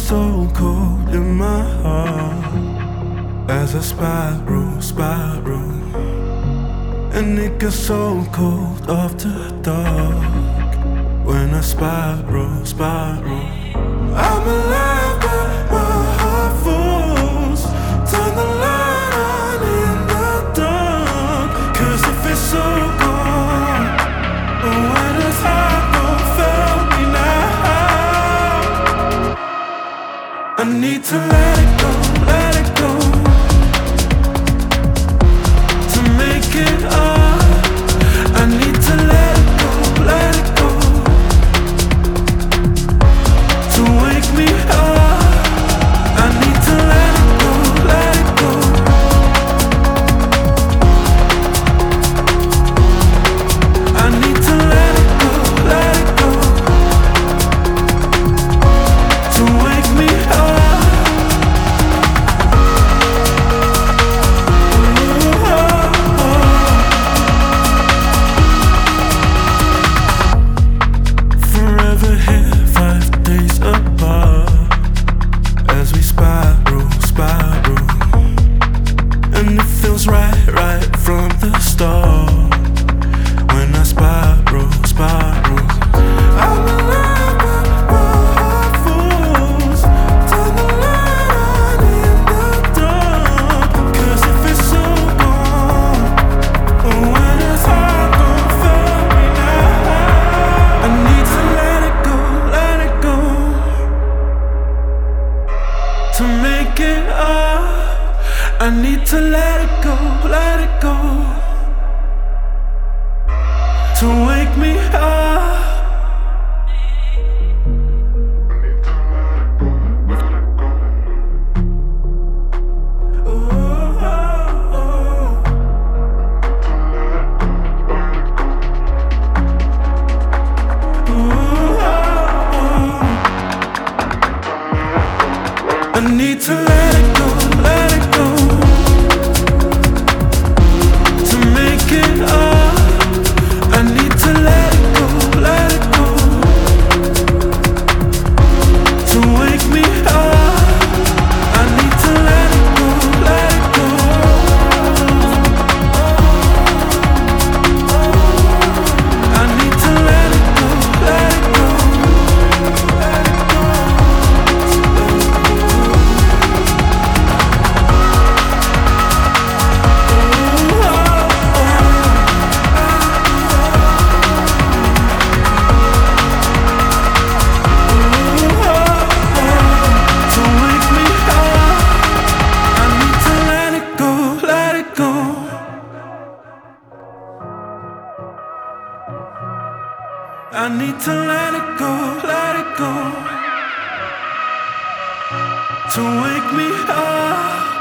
so cold in my heart as I spiral, and it gets so cold after dark when I spiral. I'm alive but my heart falls. Turn the light on in the dark, 'cause if it's so cold, why does heart go fail me now? I need to let it go, let it go, to make it up. I need to let it go, let it go, to wake me up. I need to let it go, let it go, I need to let it go, let it go, to wake me up. Forever here, 5 days apart, as we spiral, and it feels right from the start when I spiral. I'm alive but my heart falls. Turn the light on in the dark, 'cause if it's so gone, when does heart gon' fail me now? I need to let it go, to make it up. I need to let it go, to wake me up. I need to let it go, to make it up. I need to let it go, to wake me up. I need to let it go, I need to let it go, I need to let it go, to wake me up.